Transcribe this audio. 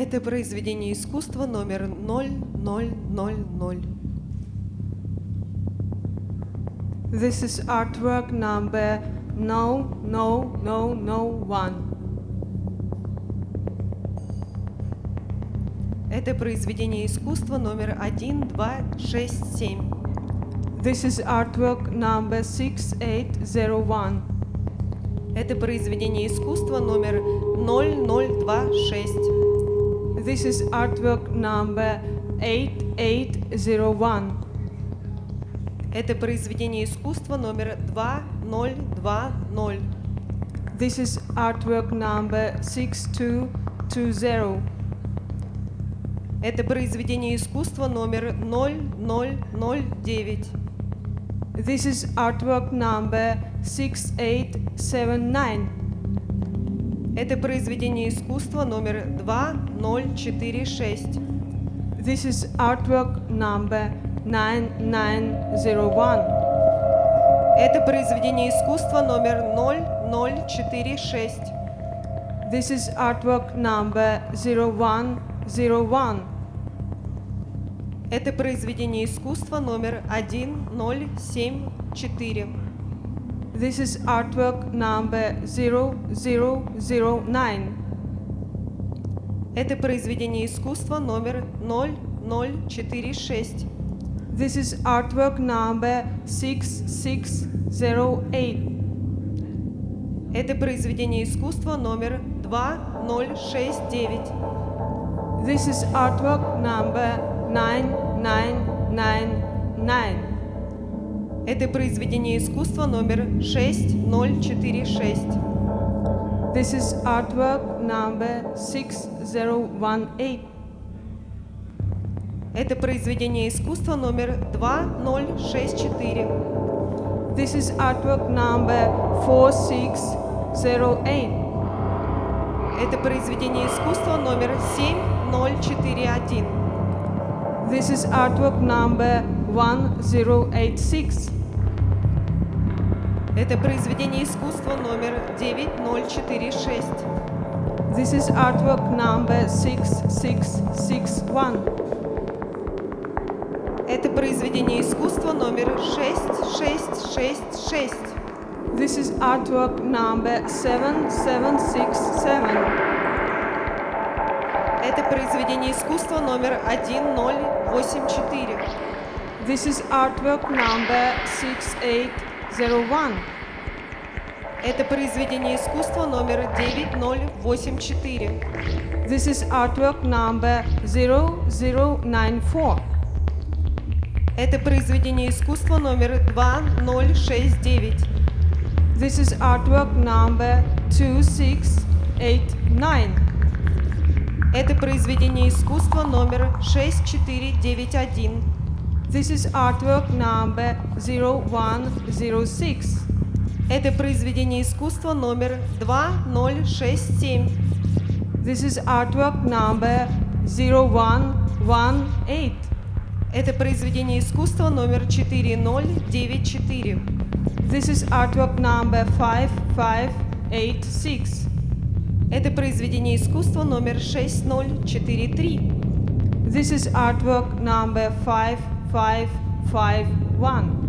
Это произведение искусства номер 0000. This is artwork number 00001. Это произведение искусства номер 1267. This is artwork number 6801. Это произведение искусства номер 0026. This is artwork number 8801. Это произведение искусства номер 2020. This is artwork number 6220. Это произведение искусства номер 0009. This is artwork number 6879. Это произведение искусства номер 2046. This is artwork number 9901. Это произведение искусства номер 0046. This is artwork number 0101. Это произведение искусства номер 1074. This is artwork number 0009. Это произведение искусства номер 0046. This is artwork number 6608. Это произведение искусства номер 2069. This is artwork number 9999. Это произведение искусства номер 6046. This is artwork number 6018. Это произведение искусства номер 2064. This is artwork number 4608. Это произведение искусства номер 7041. This is artwork number 1086. Это произведение искусства номер 9046. This is artwork number 6661. Это произведение искусства номер 6666. This is artwork number 7767. Это произведение искусства номер 1084. This is artwork number 6801. Это произведение искусства номер 9084. This is artwork number 0094. Это произведение искусства номер 2069. This is artwork number 2689. Это произведение искусства номер 6491. This is artwork number 0106. Это произведение искусства номер 2067. This is artwork number 0118. Это произведение искусства номер 4094. This is artwork number 5586. Это произведение искусства номер 6043. This is artwork number 5551.